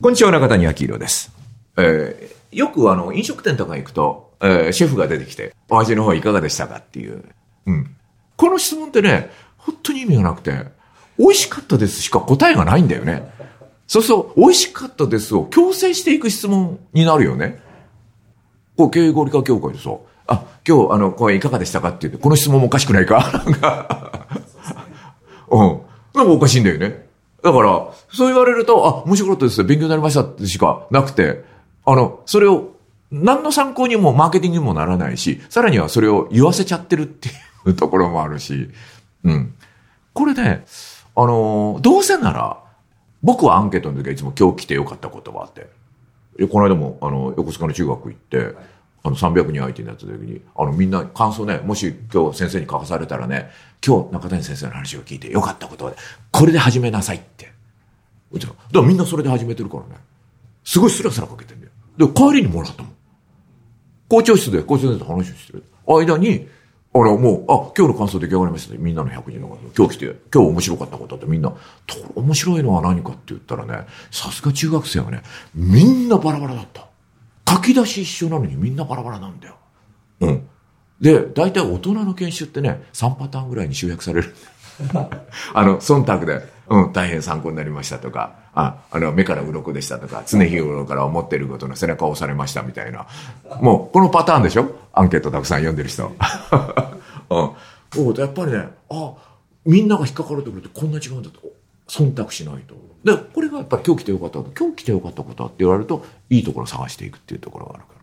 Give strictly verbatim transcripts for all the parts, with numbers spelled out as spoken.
こんにちは、中谷明宏です。えー、よくあの、飲食店とか行くと、えー、シェフが出てきて、お味の方いかがでしたかっていう。うん。この質問ってね、本当に意味がなくて、美味しかったですしか答えがないんだよね。そうそう、美味しかったですを強制していく質問になるよね。こう、経営合理化協会でさ、あ、今日あの、これいかがでしたかって言って、この質問もおかしくないかなんか、うん。なんかおかしいんだよね。だから、そう言われると、あ、面白かったです。勉強になりましたってしかなくて、あの、それを、何の参考にもマーケティングにもならないし、さらにはそれを言わせちゃってるっていうところもあるし、うん。これね、あの、どうせなら、僕はアンケートの時はいつも今日来てよかった言葉って、この間も、あの、横須賀の中学行って、あの、さんびゃくにん相手になった時に、あの、みんな感想ね、もし今日先生に書かされたらね、今日中谷先生の話を聞いてよかったことで、これで始めなさいって。だからみんなそれで始めてるからね。すごいスラスラかけてんだよ。で、帰りにもらったもん。校長室で校長先生と話をしてる間に、あれもう、あ、今日の感想出来上がりましたね。みんなのひゃくにんの方、今日来て、今日面白かったことってみんな、面白いのは何かって言ったらね、さすが中学生はね、みんなバラバラだった。書き出し一緒なのにみんなバラバラなんだよ。うん。で、大体大人の研修ってね、さんパターンぐらいに集約される。あの、忖度で、うん、大変参考になりましたとか、あ、あの、目から鱗でしたとか、常日頃から思っていることの背中を押されましたみたいな。もう、このパターンでしょ？アンケートたくさん読んでる人。うん。やっぱりね、あ、みんなが引っかかるところってこんな違うんだと。忖度しないと。で、これがやっぱり今日来てよかったこと、今日来てよかったことって言われると、いいところを探していくっていうところがあるから。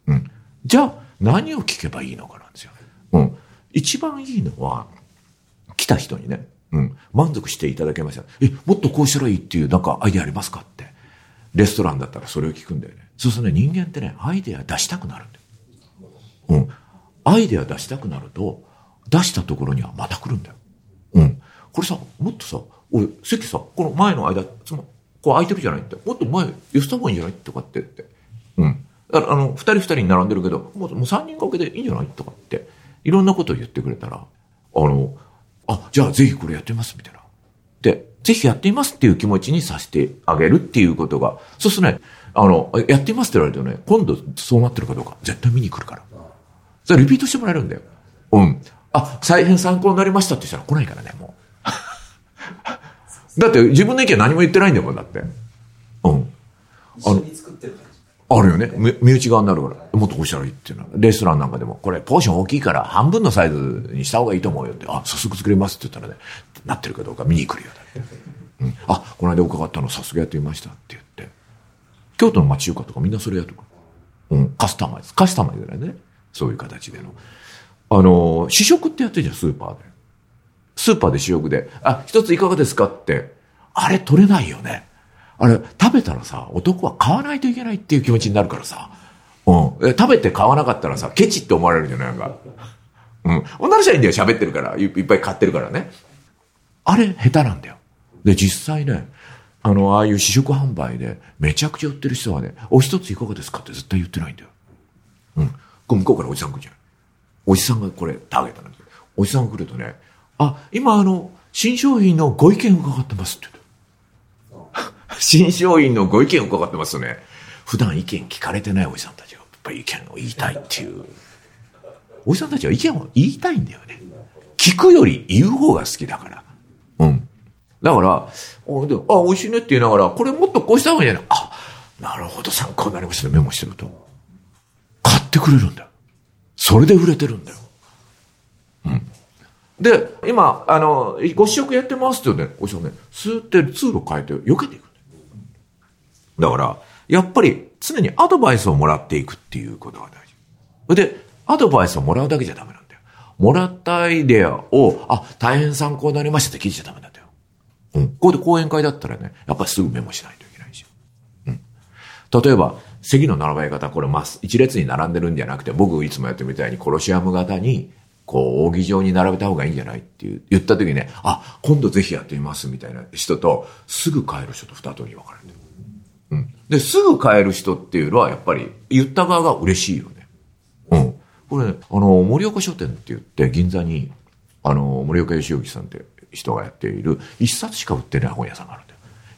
うん。じゃあ、何を聞けばいいのかなんですよ。うん。一番いいのは、来た人にね、うん、満足していただけました。え、もっとこうしたらいいっていうなんかアイデアありますかって。レストランだったらそれを聞くんだよね。そうするとね、人間ってね、アイデア出したくなるんだよ。うん。アイデア出したくなると、出したところにはまた来るんだよ。うん。これさ、もっとさ、俺、席さ、この前の間、つま、こう空いてるじゃないって。もっと前、寄せた方がいいんじゃないとかって言って。うん。だから、あの、二人二人に並んでるけど、もう、もう三人掛けでいいんじゃないとかって、いろんなことを言ってくれたら、あの、あ、じゃあぜひこれやってみます、みたいな。で、ぜひやってみますっていう気持ちにさせてあげるっていうことが、そうするとね、あの、やってみますって言われるとね、今度そうなってるかどうか、絶対見に来るから。それリピートしてもらえるんだよ。うん。あ、大変参考になりましたって言ったら来ないからね、もう。だって自分の意見何も言ってないんだもん、だって。うん。 一緒に作ってる感じ。 あるよね。身内側になるから。もっとこうしたらいいっていうのは。レストランなんかでも、これポーション大きいから半分のサイズにした方がいいと思うよって。あ、早速作れますって言ったらね、なってるかどうか見に来るよだね。うん。あ、この間伺ったの早速やってみましたって言って。京都の町中華とかみんなそれやってくる。うん。カスタマイズ。カスタマイズだよね。そういう形での。あの、試食ってやってるじゃん、スーパーで。スーパーで試食で、あ、一ついかがですかって。あれ取れないよね。あれ、食べたらさ、男は買わないといけないっていう気持ちになるからさ。うん。食べて買わなかったらさ、ケチって思われるんじゃないなんか。うん。女の人はいいんだよ、喋ってるから。いっぱい買ってるからね。あれ、下手なんだよ。で、実際ね、あの、ああいう試食販売で、めちゃくちゃ売ってる人はね、お一ついかがですかって絶対言ってないんだよ。うん。こう向こうからおじさん来るじゃん。おじさんがこれ、ターゲットなんだけど。おじさんが来るとね、あ、今あの、新商品のご意見伺ってますって言う。新商品のご意見を伺ってますよね。普段意見聞かれてないおじさんたちがやっぱり意見を言いたいっていう。おじさんたちは意見を言いたいんだよね。聞くより言う方が好きだから。うん。だから、あ、美味しいねって言いながら、これもっとこうした方がいいんじゃない？あ、なるほど、参考になりましたね。メモしてると。買ってくれるんだよ。それで売れてるんだよ。うん。で、今、あの、ご試食やってますって言うね、おじさんね、スーって通路変えて避けていく。だから、やっぱり常にアドバイスをもらっていくっていうことが大事。で、アドバイスをもらうだけじゃダメなんだよ。もらったアイデアを、あ、大変参考になりましたって聞いちゃダメなんだよ。うん。ここで講演会だったらね、やっぱりすぐメモしないといけないし。うん。例えば、席の並べ方、これまっ一列に並んでるんじゃなくて、僕いつもやってるみたいにコロシアム型に、こう、扇状に並べた方がいいんじゃないっていう、言った時にね、あ、今度ぜひやってみますみたいな人と、すぐ帰る人と二通りに分かれるんだよ。うん。で、すぐ帰る人っていうのは、やっぱり、言った側が嬉しいよね。うん。これね、あの、森岡書店って言って、銀座に、あの、森岡義之さんって人がやっている、一冊しか売ってない本屋さんがあるんだよ。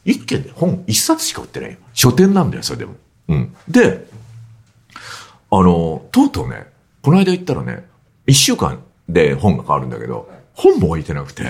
一軒で本一冊しか売ってないよ。書店なんだよ、それでも。うん。で、あの、とうとうね、この間行ったらね、一週間で本が変わるんだけど、本も置いてなくて。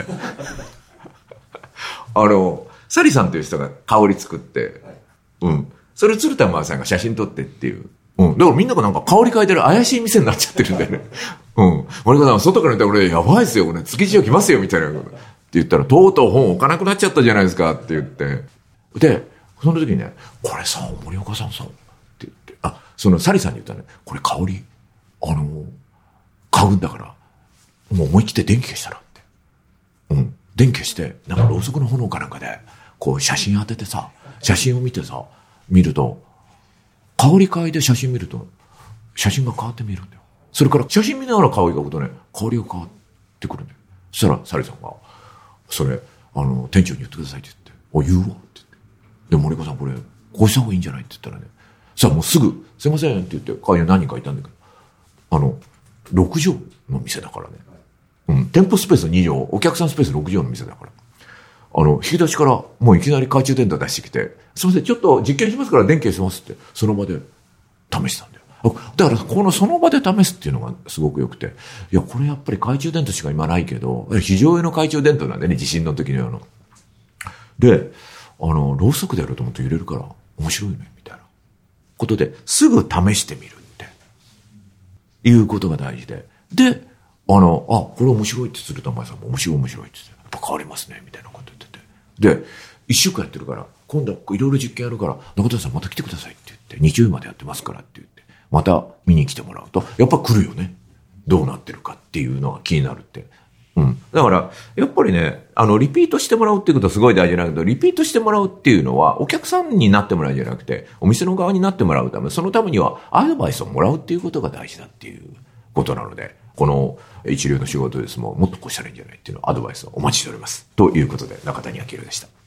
あの、サリさんという人が香り作って、うん。それ鶴田真さんが写真撮ってっていう。うん。だからみんながなんか香り嗅いでる怪しい店になっちゃってるんだよね。うん。森川さん、外から見たら俺、やばいですよ、これ、築地を来ますよ、みたいな。って言ったら、とうとう本置かなくなっちゃったじゃないですか、って言って。で、その時にね、これさ、森岡さんさ、って言って、あ、そのサリさんに言ったらね、これ香り、あの、買うんだから、もう思い切って電気消したらって。うん。電気消して、なんかろうそくの炎かなんかで、こう写真当ててさ、写真を見てさ、見ると、香り嗅いで写真見ると、写真が変わって見えるんだよ。それから写真見ながら香り嗅ぐとね、香りが変わってくるんだよ。そしたら、サリさんが、それ、あの、店長に言ってくださいって言って、お、言うわって言って。で、森川さんこれ、こうした方がいいんじゃないって言ったらね、さあもうすぐ、すいませんって言って、会員何人かいたんだけど、あの、ろく畳の店だからね。うん、店舗スペースに畳、お客さんスペースろく畳の店だから。あの、引き出しからもういきなり懐中電灯出してきて、すいません、ちょっと実験しますから電気消しますって、その場で試したんだよ。だから、このその場で試すっていうのがすごく良くて、いや、これやっぱり懐中電灯しか今ないけど、非常用の懐中電灯なんでね、地震の時のような。で、あの、ろうそくでやろうと思って揺れるから、面白いね、みたいなことで、すぐ試してみるって、いうことが大事で。で、あの、あ、これ面白いって鶴田真さんも面白い面白いって言って、やっぱ変わりますね、みたいなこと言ってて。で、一週間やってるから、今度はいろいろ実験やるから、中田さんまた来てくださいって言って、日曜日までやってますからって言って、また見に来てもらうと、やっぱ来るよね。どうなってるかっていうのが気になるって。うん。だから、やっぱりね、あの、リピートしてもらうっていうことはすごい大事なんだけど、リピートしてもらうっていうのは、お客さんになってもらうんじゃなくて、お店の側になってもらうため、そのためにはアドバイスをもらうっていうことが大事だっていうことなので、この一流の仕事ですもん、もっとこうしたらいいんじゃないっていうのをアドバイスをお待ちしております。ということで、中谷明でした。